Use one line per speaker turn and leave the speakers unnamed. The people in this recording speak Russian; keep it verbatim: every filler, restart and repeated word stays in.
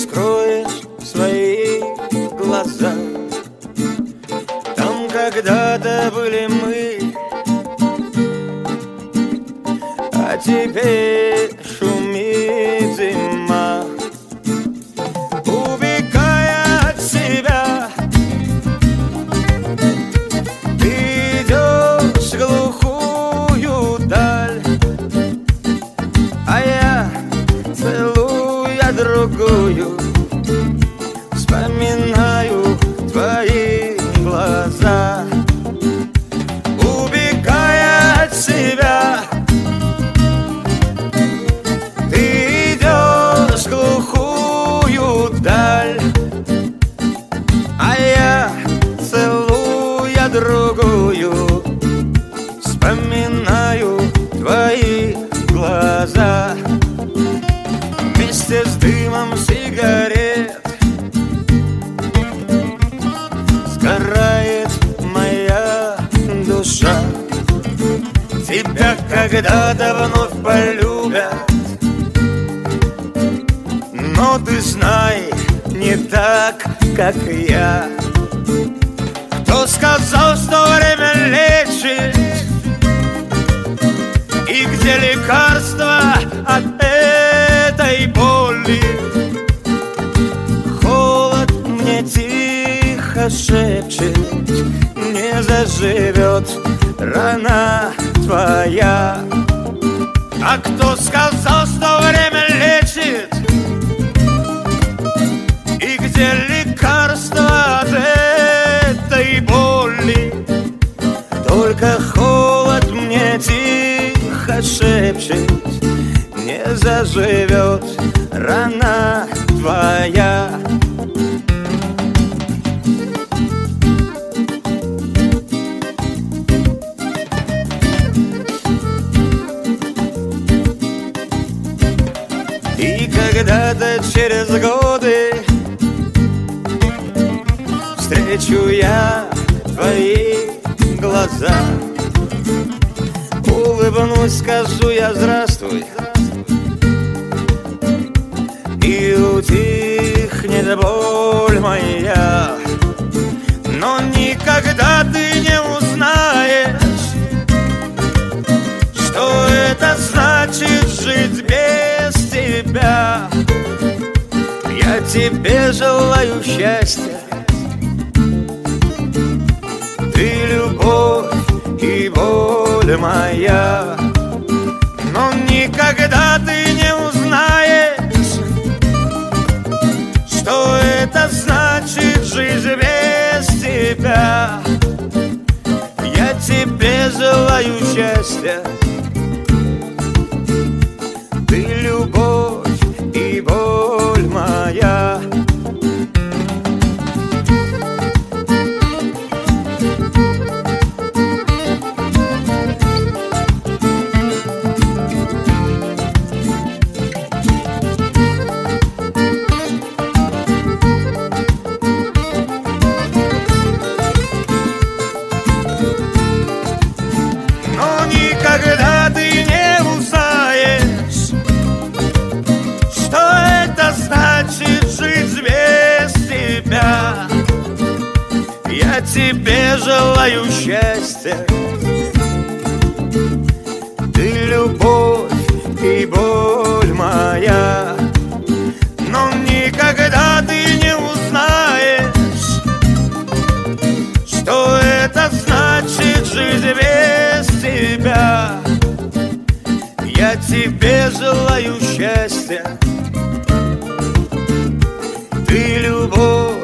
раскроешь свои глаза, там когда-то были мы, а теперь шумит зима. Убегая от себя, ты идешь в глухую даль, а я, целуя другую, вспоминаю твои глаза. Убегая от себя, ты идешь в глухую даль, а я, целуя другую, вспоминаю твои глаза. Вместе с дымом сигарет сгорает моя душа. Тебя когда-то вновь полюбят, но ты знай, не так, как я. Кто сказал, что время лечит, и где лекарство от этой боли? Холод мне тихо шепчет, не заживет рана твоя. А кто сказал, что время лечит, и где лекарство от этой боли? Только холод мне тихо шепчет, не заживет рана твоя. И когда-то через годы встречу я твои глаза, улыбнусь, скажу я здравствуй, и утихнет боль моя. Но никогда ты не узнаешь, что это значит жить без тебя. Я тебе желаю счастья, ты любовь и боль моя. Но никогда ты не узнаешь, что это значит жить без тебя. Я тебе желаю счастья, ты любовь и боль моя. Никогда ты не узнаешь, что это значит жить без тебя. Я тебе желаю счастья, ты любовь и боль моя. Но никогда ты не узнаешь, что это значит жить без тебя. Я тебе желаю счастья, ты любовь